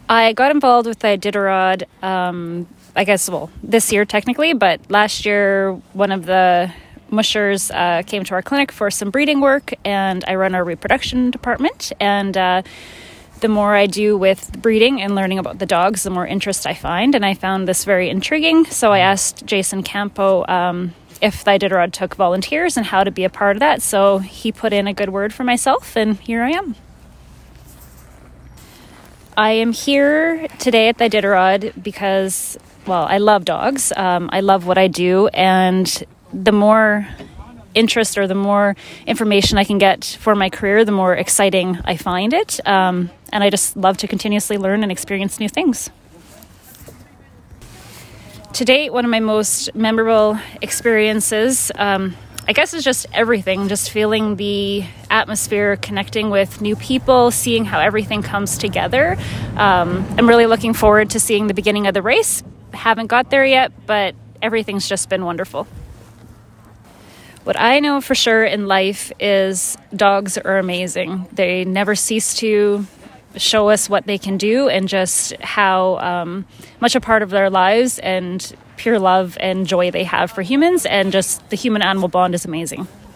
I got involved with Iditarod, this year technically, but last year one of the mushers came to our clinic for some breeding work, and I run our reproduction department. And the more I do with breeding and learning about the dogs, the more interest I find. And I found this very intriguing. So I asked Jason Campo if the Iditarod took volunteers and how to be a part of that. So he put in a good word for myself, and here I am. I am here today at the Iditarod because, I love dogs. I love what I do, and the more interest or the more information I can get for my career, the more exciting I find it. And I just love to continuously learn and experience new things. To date, one of my most memorable experiences, I guess it's just everything, just feeling the atmosphere, connecting with new people, seeing how everything comes together. I'm really looking forward to seeing the beginning of the race. Haven't got there yet, but everything's just been wonderful. What I know for sure in life is dogs are amazing. They never cease to show us what they can do and just how much a part of their lives and pure love and joy they have for humans, and just the human-animal bond is amazing.